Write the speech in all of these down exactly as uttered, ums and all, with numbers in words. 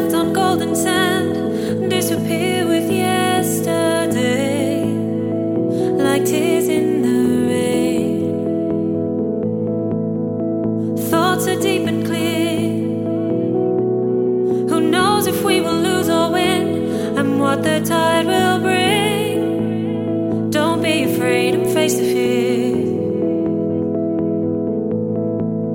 left on golden sand disappear with yesterday, like tears in the rain. Thoughts are deep and clear. Who knows if we will lose or win, and what the tide will bring. Don't be afraid and face the fear.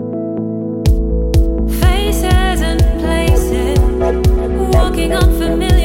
Faces and places, walking unfamiliar.